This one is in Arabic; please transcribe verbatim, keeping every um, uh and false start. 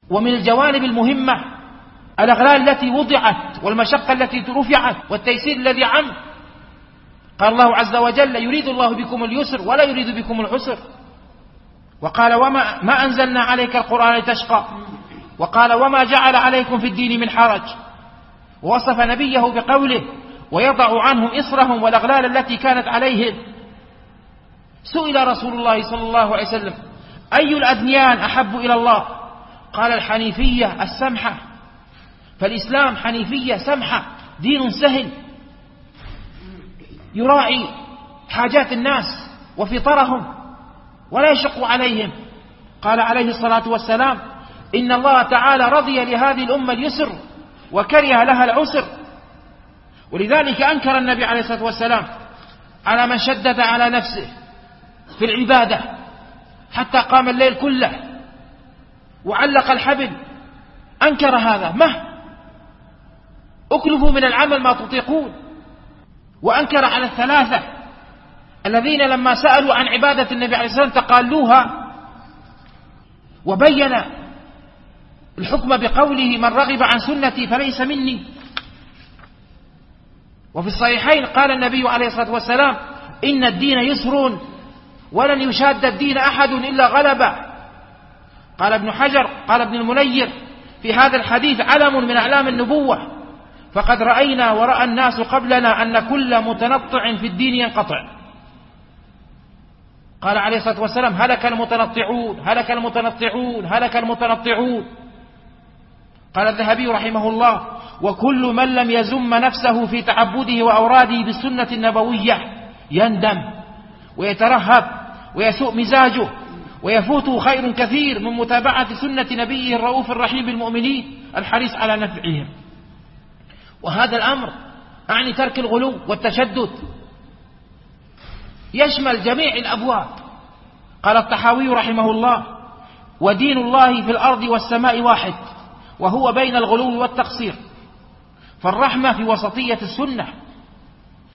ومن الجوانب المهمة الأغلال التي وضعت والمشقة التي رفعت والتيسير الذي عم. قال الله عز وجل: يريد الله بكم اليسر ولا يريد بكم العسر. وقال: وما ما أنزلنا عليك القرآن لتشقى. وقال: وما جعل عليكم في الدين من حرج. ووصف نبيه بقوله: ويضع عنهم إصرهم والأغلال التي كانت عليهم. سئل رسول الله صلى الله عليه وسلم: أي الأديان أحب إلى الله؟ قال: الحنيفية السمحة. فالإسلام حنيفية سمحة، دين سهل يراعي حاجات الناس وفطرهم ولا يشق عليهم. قال عليه الصلاة والسلام: إن الله تعالى رضي لهذه الأمة اليسر وكره لها العسر. ولذلك أنكر النبي عليه الصلاة والسلام على من شدد على نفسه في العبادة حتى قام الليل كله وعلق الحبل، أنكر هذا. مه أكلفوا من العمل ما تطيقون. وأنكر على الثلاثة الذين لما سألوا عن عبادة النبي عليه الصلاة والسلام تقالوها، وبين الحكم بقوله: من رغب عن سنتي فليس مني. وفي الصحيحين قال النبي عليه الصلاة والسلام: إن الدين يسر ولن يشاد الدين أحد إلا غلبه. قال ابن حجر قال ابن المنير في هذا الحديث: علم من أعلام النبوة، فقد رأينا ورأى الناس قبلنا أن كل متنطع في الدين ينقطع. قال عليه الصلاة والسلام: هلك المتنطعون هلك المتنطعون هلك المتنطعون. قال الذهبي رحمه الله: وكل من لم يزم نفسه في تعبده وأوراده بالسنة النبوية يندم ويترهب ويسوء مزاجه ويفوته خير كثير من متابعة سنة نبيه الرؤوف الرحيم بالمؤمنين الحريص على نفعهم. وهذا الأمر أعني ترك الغلو والتشدد، يشمل جميع الأبواب. قال الطحاوي رحمه الله: ودين الله في الأرض والسماء واحد، وهو بين الغلو والتقصير، فالرحمة في وسطية السنة،